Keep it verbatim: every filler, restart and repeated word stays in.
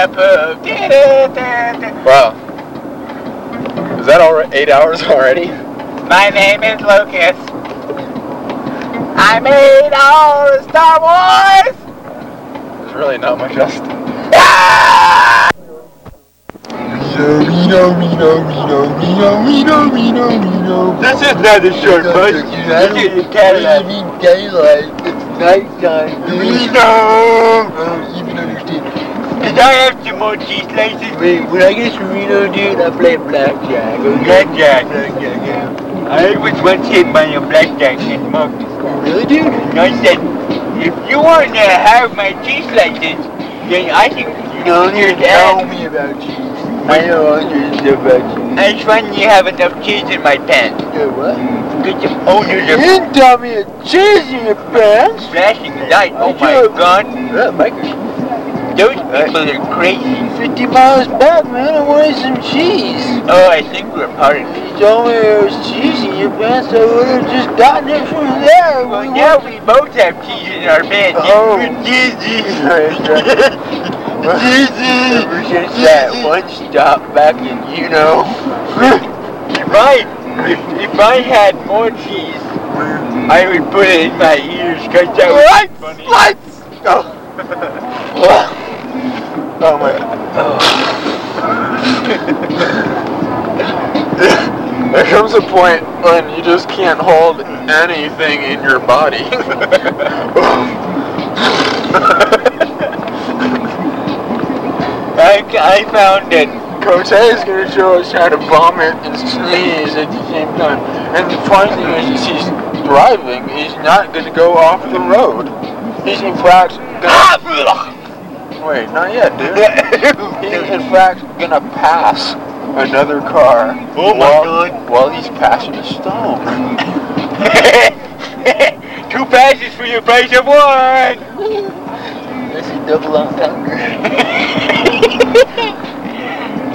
the poop. Wow. Is that already eight hours already? My name is Lucas. I made all the Star Wars. There's really not much else. Ah! Reno, Reno, Reno, Reno, Reno, Reno, Reno. This is not a short bus. This is Cadillac. Daylight. It's nighttime. Reno. I don't even understand. Did I have some more cheese slices? Wait, when I get to Reno, dude, I play blackjack. Blackjack. Blackjack, yeah. I was once hit by a blackjack and mugged. Really, dude? And I said, if you want to have my cheese slices, then I think you Don't need even to tell add. me about cheese. I know understand about cheese. I just want you have enough cheese in my pants. Yeah, what? Get some owners You of didn't tell me a cheese in your pants. flashing light. Oh I my do. god. Yeah, Mike. Those people are crazy. fifty miles back, man. I wanted some cheese. Oh, I think we're part of it. You told me there was cheese in your pants. I would have just gotten it from there. Well, We now went- we both have cheese in our pants. Oh. We're cheesy. Cheesy. Ever since that one stop back in, you know. If I, if, if I had more cheese, I would put it in my ears because that would be funny. Lights! Oh. Oh my. Oh. There comes a point when you just can't hold anything in your body. I, I found that Cote is going to show us how to vomit and sneeze at the same time. And the funny thing is, is he's driving, he's not going to go off the road. He's in fact gonna... Wait, not yet, dude. He's in fact going to pass another car Oh my while, God. while he's passing a stone. two passes for your price of one. That's a double entendre.